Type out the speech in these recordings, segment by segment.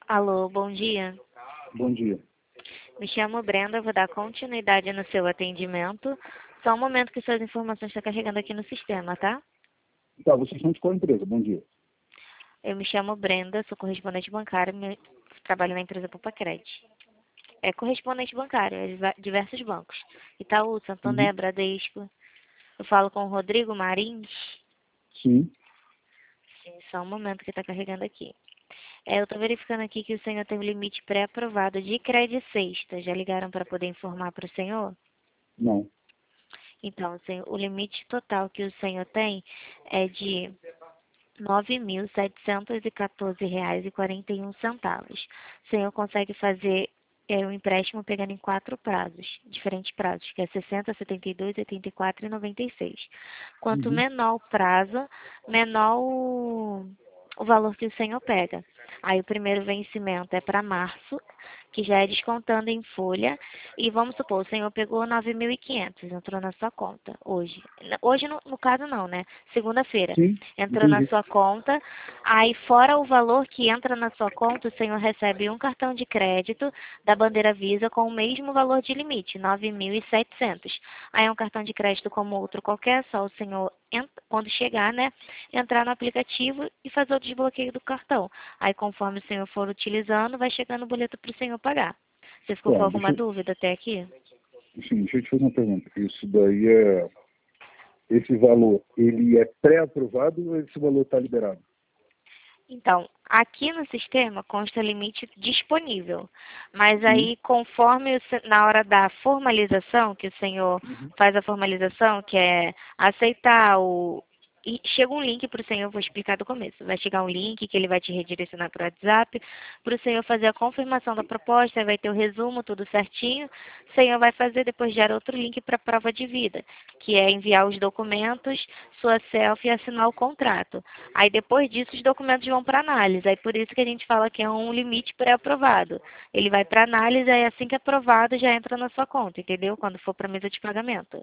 Alô, bom dia. Bom dia. Me chamo Brenda, vou dar continuidade no seu atendimento. Só um momento que suas informações estão carregando aqui no sistema, tá? Tá, vocês são de qual empresa? Bom dia. Eu me chamo Brenda, sou correspondente bancário, trabalho na empresa Popacred. É correspondente bancário, é de diversos bancos. Itaú, Santander, Uhum. Bradesco. Eu falo com o Rodrigo Marins. Sim. Sim, só um momento que está carregando aqui. Eu estou verificando aqui que o senhor tem um limite pré-aprovado de crédito sexta. Já ligaram para poder informar para o senhor? Não. Então, o limite total que o senhor tem é de R$ 9.714,41. O senhor consegue fazer um empréstimo pegando em 4 prazos, diferentes prazos, que é 60, 72, 84 e 96. Quanto Uhum. menor o prazo, menor o valor que o senhor pega. Aí o primeiro vencimento é para março, que já é descontando em folha. E vamos supor, o senhor pegou 9.500, entrou na sua conta hoje. Hoje, no caso, não, né? Segunda-feira. Sim. Entrou na Entendi. sua conta. Aí, fora o valor que entra na sua conta, o senhor recebe um cartão de crédito da bandeira Visa com o mesmo valor de limite, 9.700. Aí é um cartão de crédito como outro qualquer, só o senhor, quando chegar, né, entrar no aplicativo e fazer o desbloqueio do cartão. Aí, conforme o senhor for utilizando, vai chegando o boleto para o senhor pagar. Você ficou com Tá, alguma dúvida até aqui? deixa eu te fazer uma pergunta. Isso daí é... Esse valor, ele é pré-aprovado ou esse valor está liberado? Então, aqui no sistema consta limite disponível, mas Sim. aí conforme na hora da formalização, que o senhor Uhum. faz a formalização, que é aceitar e chega um link para o senhor, vou explicar do começo. Vai chegar um link que ele vai te redirecionar para o WhatsApp, para o senhor fazer a confirmação da proposta, vai ter o resumo, tudo certinho. O senhor vai fazer, depois gera outro link para a prova de vida, que é enviar os documentos, sua selfie e assinar o contrato. Aí depois disso os documentos vão para análise. Aí por isso que a gente fala que é um limite pré-aprovado. Ele vai para análise, aí assim que é aprovado já entra na sua conta, entendeu? Quando for para a mesa de pagamento.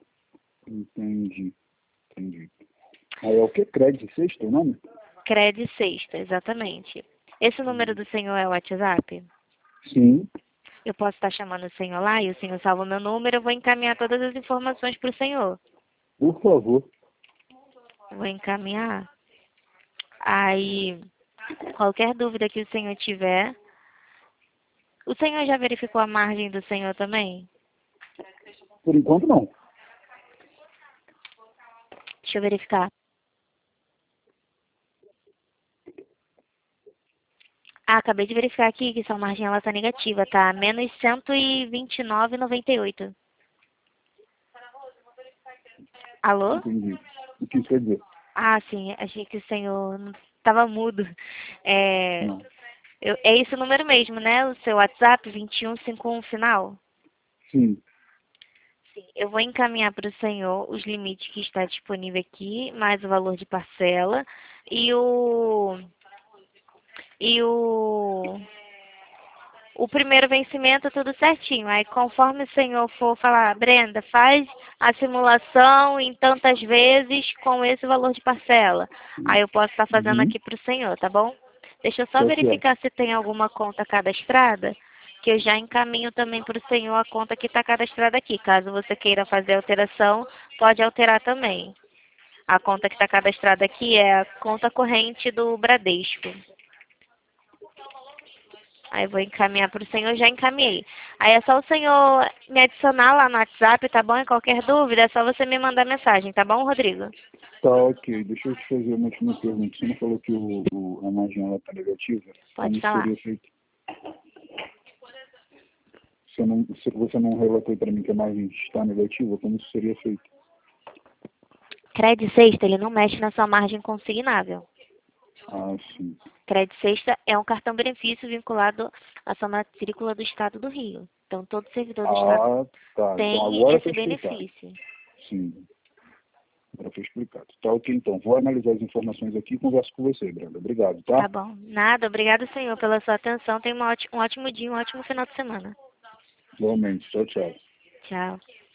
Entendi. Entendi. Aí é o que? Crédito sexto, o nome? Crédito sexta, exatamente. Esse número Uhum. do senhor é o WhatsApp? Sim. Eu posso estar chamando o senhor lá e o senhor salva o meu número, eu vou encaminhar todas as informações para o senhor. Por favor. Vou encaminhar. Aí, qualquer dúvida que o senhor tiver. O senhor já verificou a margem do senhor também? Por enquanto, não. Deixa eu verificar. Ah, acabei de verificar aqui que sua margem ela tá negativa, tá? Menos 129,98. Alô? Entendi. O que isso quer dizer? Ah, sim, achei que o senhor não estava mudo. É, Não. é esse o número mesmo, né? O seu WhatsApp 2151 final? Sim. Sim, eu vou encaminhar para o senhor os limites que está disponível aqui, mais o valor de parcela e e o o primeiro vencimento tudo certinho. Aí conforme o senhor for falar, Brenda, faz a simulação em tantas vezes com esse valor de parcela. Aí eu posso estar fazendo Uhum. aqui para o senhor, tá bom? Deixa eu só Tá certo. verificar se tem alguma conta cadastrada, que eu já encaminho também para o senhor a conta que está cadastrada aqui. Caso você queira fazer alteração, pode alterar também. A conta que está cadastrada aqui é a conta corrente do Bradesco. Aí eu vou encaminhar para o senhor, já encaminhei. Aí é só o senhor me adicionar lá no WhatsApp, tá bom? E qualquer dúvida, é só você me mandar mensagem, tá bom, Rodrigo? Tá, ok. Deixa eu te fazer uma última pergunta. Você não falou que a margem ela tá negativa? Pode Como falar. seria feito? Se você não relatou para mim que a margem está negativa, como isso seria feito? Crédito sexta, ele não mexe na sua margem consignável. Ah, sim. Crédito sexta é um cartão benefício vinculado à sua matrícula do Estado do Rio. Então, todo servidor do Estado Ah, tá. Então tem agora esse está explicado. benefício. Sim, agora foi explicado. Tá, ok, então. Vou analisar as informações aqui e converso com você, Brenda. Obrigado, tá? Tá bom. Nada. Obrigado, senhor, pela sua atenção. Tenha um ótimo dia, um ótimo final de semana. Igualmente. Tchau, tchau. Tchau.